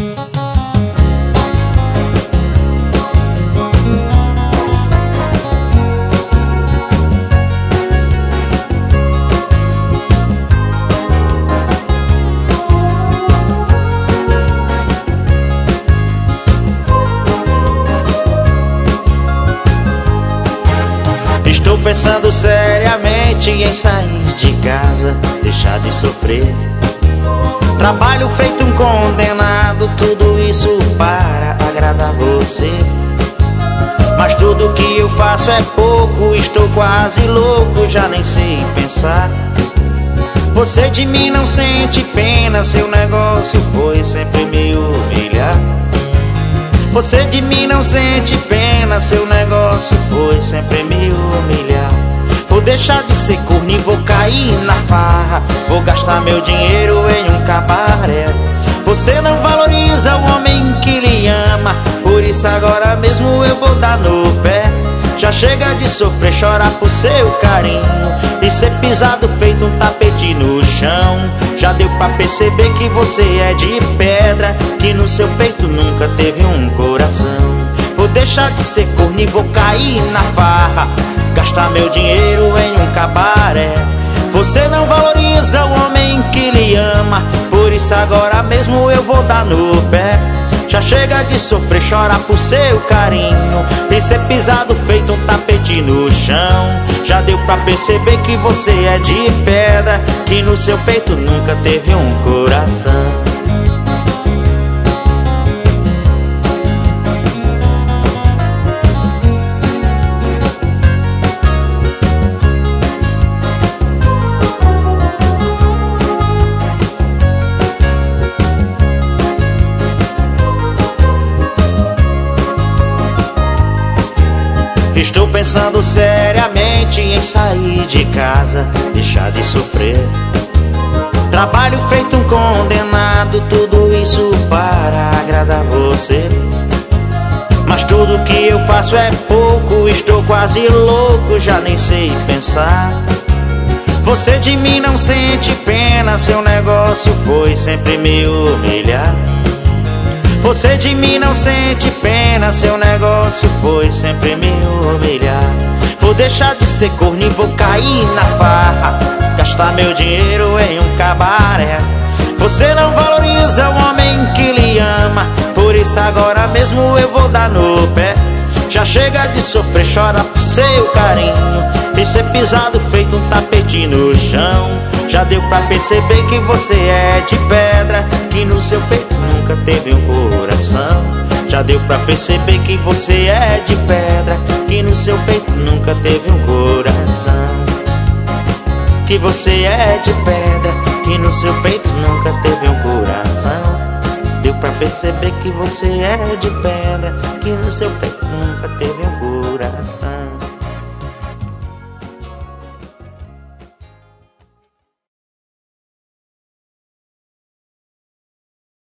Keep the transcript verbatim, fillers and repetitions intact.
Estou pensando seriamente em sair de casa, deixar de sofrer. Trabalho feito um condenado, tudo isso para agradar você. Mas tudo que eu faço é pouco, estou quase louco, já nem sei pensar. Você de mim não sente pena, seu negócio foi sempre me humilhar. Você de mim não sente pena, seu negócio foi sempre me humilhar. Vou deixar de ser corno e vou cair na farra, vou gastar meu dinheiro em um cabaré. Você não valoriza o homem que lhe ama, por isso agora mesmo eu vou dar no pé. Já chega de sofrer, chorar por seu carinho e ser pisado feito um tapete no chão. Já deu pra perceber que você é de pedra, que no seu peito nunca teve um coração. Vou deixar de ser corno e vou cair na farra, gastar meu dinheiro em um cabaré. Você não valoriza o homem que lhe ama, por isso agora mesmo eu vou dar no pé. Já chega de sofrer, chorar por seu carinho e ser pisado feito um tapete no chão. Já deu pra perceber que você é de pedra, que no seu peito nunca teve um coração. Estou pensando seriamente em sair de casa, deixar de sofrer. Trabalho feito um condenado, tudo isso para agradar você. Mas tudo que eu faço é pouco, estou quase louco, já nem sei pensar. Você de mim não sente pena, seu negócio foi sempre me humilhar. Você de mim não sente pena, seu negócio foi sempre me humilhar. Vou deixar de ser corno e vou cair na farra, gastar meu dinheiro em um cabaré. Você não valoriza o homem que lhe ama, por isso agora mesmo eu vou dar no pé. Já chega de sofrer, chora por seu carinho e ser pisado feito um tapete no chão. Já deu pra perceber que você é de pedra, que no seu peito nunca teve um coração. Já deu pra perceber que você é de pedra, que no seu peito nunca teve um coração. Que você é de pedra, que no seu peito nunca teve um coração. Deu pra perceber que você é de pedra, que no seu peito nunca teve um coração.